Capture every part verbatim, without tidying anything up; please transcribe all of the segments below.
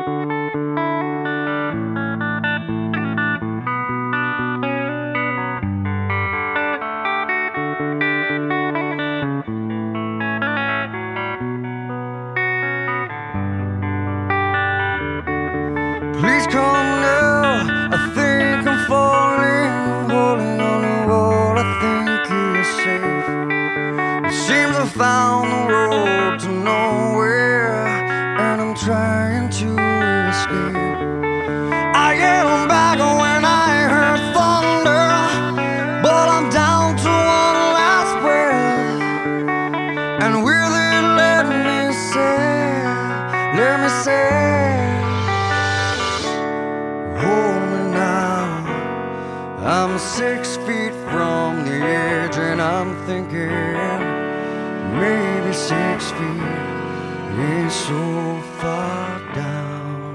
Please come now, I think I'm falling. I'm holding on to what I think is safe. It seems I found the road to nowhere, and I'm trying to escape. I yelled back when I heard thunder, but I'm down to one last breath. And will it let me say, let me say, hold me now. I'm six feet from the edge, and I'm thinking maybe six feet is so far down.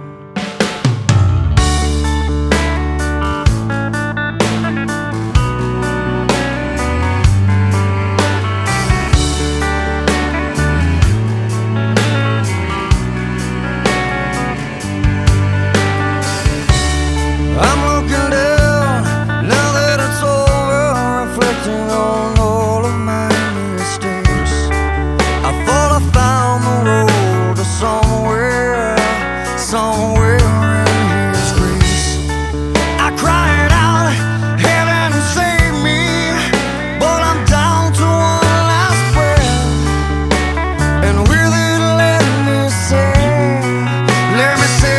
I'm looking down, now that it's over, reflecting on all of my mistakes. I thought I found the road to somewhere, somewhere in His grace. I cried out, heaven save me, but I'm down to one last breath. And will it let me say, let me say,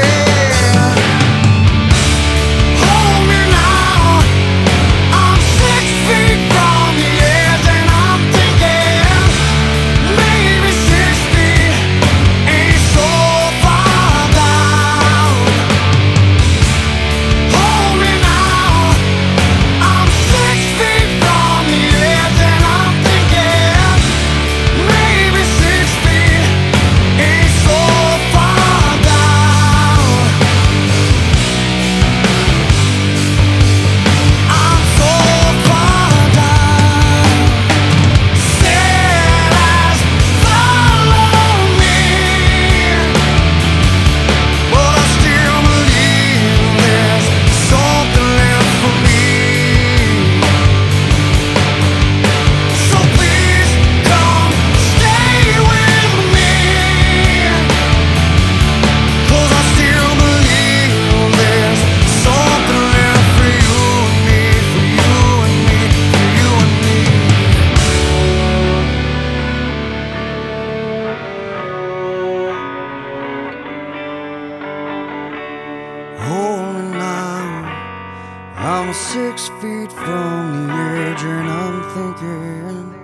hold me now. I'm six feet from the edge, and I'm thinking